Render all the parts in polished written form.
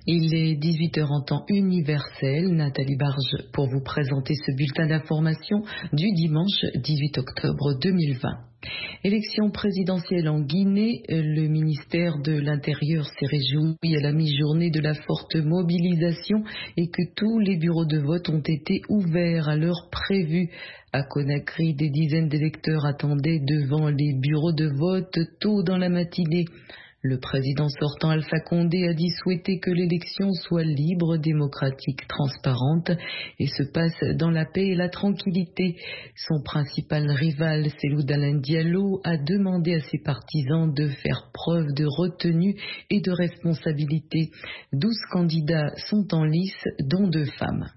Il est 18 heures en temps universel. Nathalie Barge pour vous présenter ce bulletin d'information du dimanche 18 octobre 2020. Élection présidentielle en Guinée, le ministère de l'Intérieur s'est réjoui à la mi-journée de la forte mobilisation et que tous les bureaux de vote ont été ouverts à l'heure prévue. À Conakry, des dizaines d'électeurs attendaient devant les bureaux de vote tôt dans la matinée. Le président sortant Alpha Condé a dit souhaiter que l'élection soit libre, démocratique, transparente et se passe dans la paix et la tranquillité. Son principal rival, Cellou Dalein Diallo, a demandé à ses partisans de faire preuve de retenue et de responsabilité. 12 candidats sont en lice, dont 2 femmes.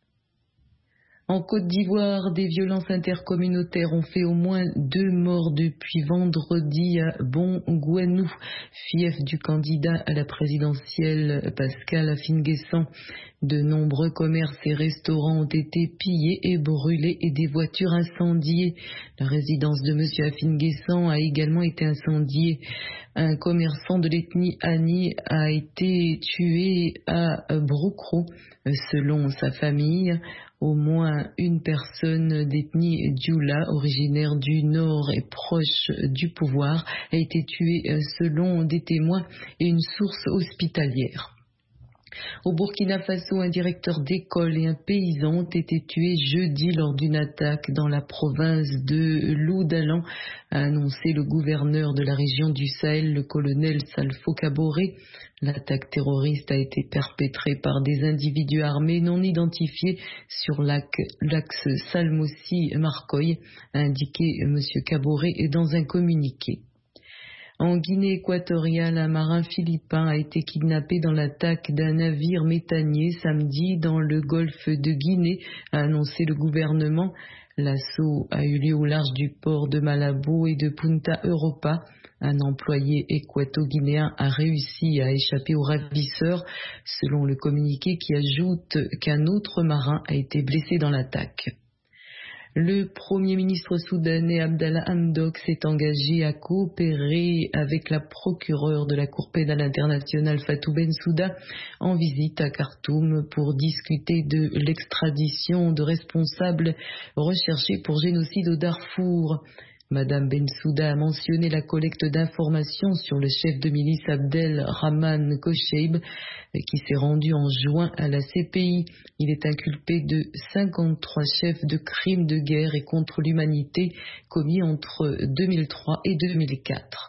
En Côte d'Ivoire, des violences intercommunautaires ont fait au moins 2 morts depuis vendredi à Bongouanou, fief du candidat à la présidentielle Pascal Afin-Guessan. De nombreux commerces et restaurants ont été pillés et brûlés et des voitures incendiées. La résidence de M. Afin-Guessan a également été incendiée. Un commerçant de l'ethnie Ani a été tué à Broukro. Selon sa famille, au moins une personne d'ethnie Dioula, originaire du Nord et proche du pouvoir, a été tuée selon des témoins et une source hospitalière. Au Burkina Faso, un directeur d'école et un paysan ont été tués jeudi lors d'une attaque dans la province de Loudalan, a annoncé le gouverneur de la région du Sahel, le colonel Salfo Kaboré. L'attaque terroriste a été perpétrée par des individus armés non identifiés sur l'axe Salmossi-Marcoy, a indiqué M. Kaboré dans un communiqué. En Guinée équatoriale, un marin philippin a été kidnappé dans l'attaque d'un navire méthanier samedi dans le golfe de Guinée, a annoncé le gouvernement. L'assaut a eu lieu au large du port de Malabo et de Punta Europa. Un employé équato-guinéen a réussi à échapper aux ravisseurs, selon le communiqué qui ajoute qu'un autre marin a été blessé dans l'attaque. Le Premier ministre soudanais Abdallah Hamdok s'est engagé à coopérer avec la procureure de la Cour pénale internationale Fatou Bensouda en visite à Khartoum pour discuter de l'extradition de responsables recherchés pour génocide au Darfour. Madame Bensouda a mentionné la collecte d'informations sur le chef de milice Abdel Rahman Kocheib qui s'est rendu en juin à la CPI. Il est inculpé de 53 chefs de crimes de guerre et contre l'humanité commis entre 2003 et 2004.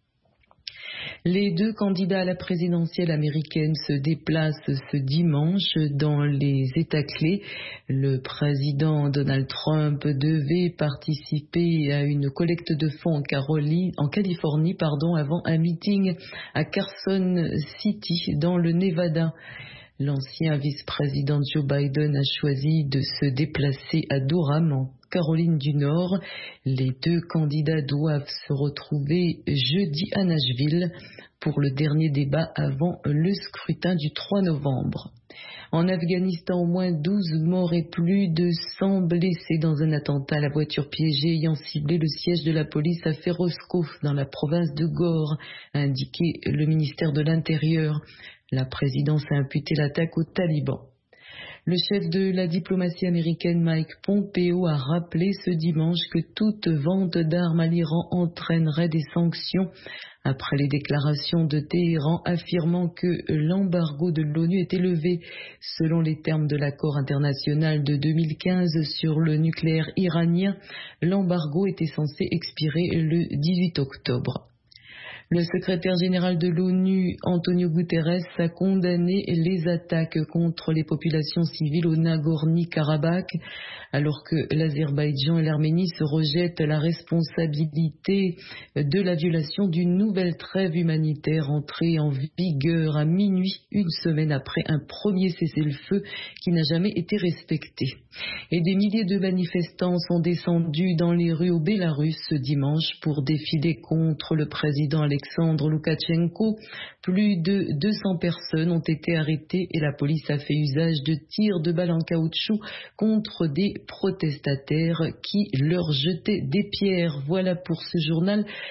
Les 2 candidats à la présidentielle américaine se déplacent ce dimanche dans les États clés. Le président Donald Trump devait participer à une collecte de fonds en Californie, avant un meeting à Carson City dans le Nevada. L'ancien vice-président Joe Biden a choisi de se déplacer à Durham, en Caroline du Nord. Les 2 candidats doivent se retrouver jeudi à Nashville pour le dernier débat avant le scrutin du 3 novembre. En Afghanistan, au moins 12 morts et plus de 100 blessés dans un attentat à la voiture piégée ayant ciblé le siège de la police à Feroskov dans la province de Gore, a indiqué le ministère de l'Intérieur. La présidence a imputé l'attaque aux talibans. Le chef de la diplomatie américaine Mike Pompeo a rappelé ce dimanche que toute vente d'armes à l'Iran entraînerait des sanctions après les déclarations de Téhéran affirmant que l'embargo de l'ONU était levé. Selon les termes de l'accord international de 2015 sur le nucléaire iranien, l'embargo était censé expirer le 18 octobre. Le secrétaire général de l'ONU, Antonio Guterres, a condamné les attaques contre les populations civiles au Nagorno-Karabakh, alors que l'Azerbaïdjan et l'Arménie se rejettent la responsabilité de la violation d'une nouvelle trêve humanitaire entrée en vigueur à minuit, une semaine après un premier cessez-le-feu qui n'a jamais été respecté. Et des milliers de manifestants sont descendus dans les rues au Bélarus ce dimanche pour défiler contre le président Alexandre Loukachenko. Plus de 200 personnes ont été arrêtées et la police a fait usage de tirs de balles en caoutchouc contre des protestataires qui leur jetaient des pierres. Voilà pour ce journal.